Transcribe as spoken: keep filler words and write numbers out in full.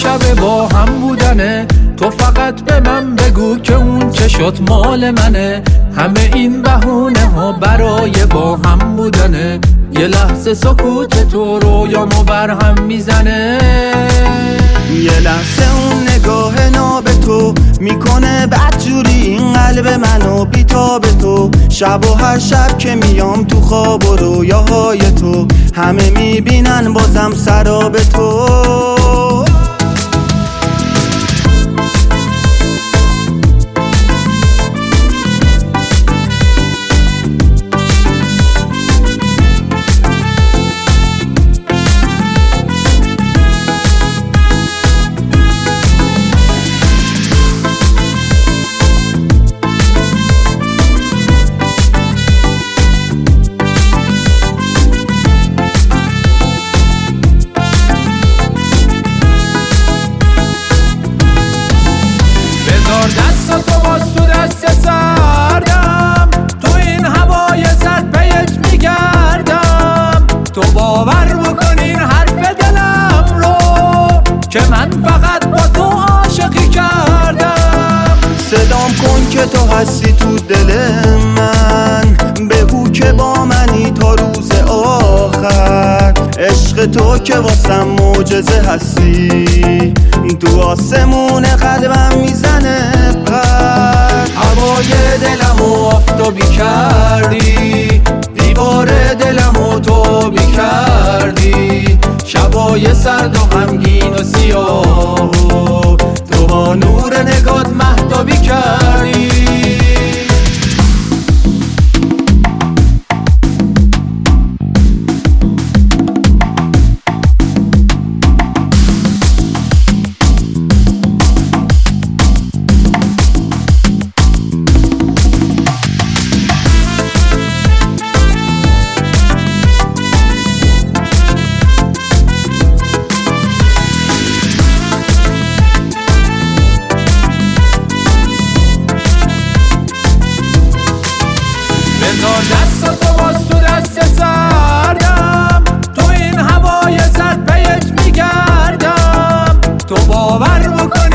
شب با هم بودنه. تو فقط به من بگو که اون چه شد مال منه. همه این بهونه ها برای با هم بودنه. یه لحظه سکوت تو رویامو بر هم میزنه. یه لحظه اون نگاه ناب تو میکنه بدجوری این قلب منو بیتاب تو. شب و هر شب که میام تو خواب و رویاهای تو، همه میبینن بازم سراب تو. دستاتو باز تو دست سردم، تو این هوای سرد پیت میگردم. تو باور بکن این حرف دلم رو که من فقط با تو عاشقی کردم. صدام کن که تو هستی تو دل من، بگو که با منی تا روز آخر. عشق تو که واسم معجزه هستی، تو آسمون قلبم میزنه پر. هوای دلمو آفتابی کردی، دیوار دلمو تو بی کردی. شبای سرد و غمگین و سیاه، تو با نور نگات مهتابی کردی. بذار دستاتو باز تو دست سردم، تو این هوای سرد پیت میگردم. تو باور بکن